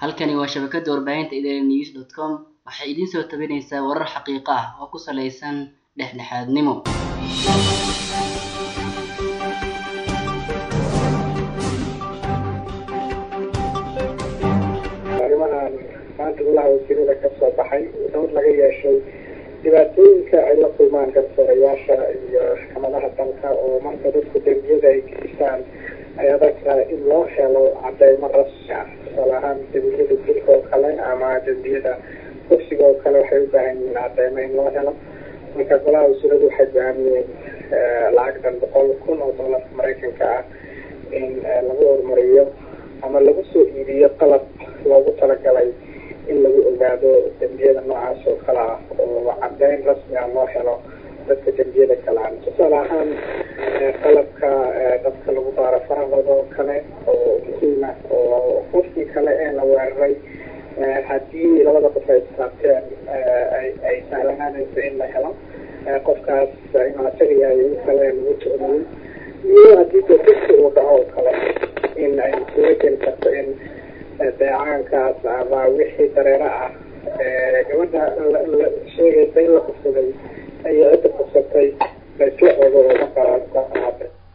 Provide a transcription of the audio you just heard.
halkani waa shabakada warbaahinta idanews.com waxay idin soo tabinaysaa warar xaqiiqo ah oo ku saleysan dhexdhexaadnimo. maanta golaha wasiirada ka soo baxay dowr laga yeeshay dhibaatooyinka ay la kulmaan garsoorayaasha iyo maxkamadaha dalka oo marka dadku dembiyada ay geystaan ay adagtahay in loo helo cadeymo rasmi ah. tusaale ahaan dembiyada dilka oo kale ama dembiyada kufsiga oo kale waxay u baahan yihiin cadeymo in loo helo. marka golaha wasiiradu waxay go'aamiyeen lacagtan $100,000 oo doolarka Mareykanka ah in lagu horumariyo ama lagu soo iibiyo qalab loogu talagalay in lagu ogaado dembiyada noocaas oo kale ah oo cadeyn rasmi ah loo helo dadka dembiyada kale ah. tusaale ahaan qalabka dadka lagu baaro farahooda oo kale oo muhiim ah oo qofkii kale ee la weeraray haddii labada qof ay isqaabteen ay sahlanaanayso in la helo qofkaas inuu asaga yahay in kale lagu tuhmayo, iyo haddii dadka uu dhaco oo kale in ay suuro geli karto in deecaankaas ama wixii dareere ah gabadha la sheegaysa in la kufsaday iyo cidda kufsatay la isla ogo oo markaa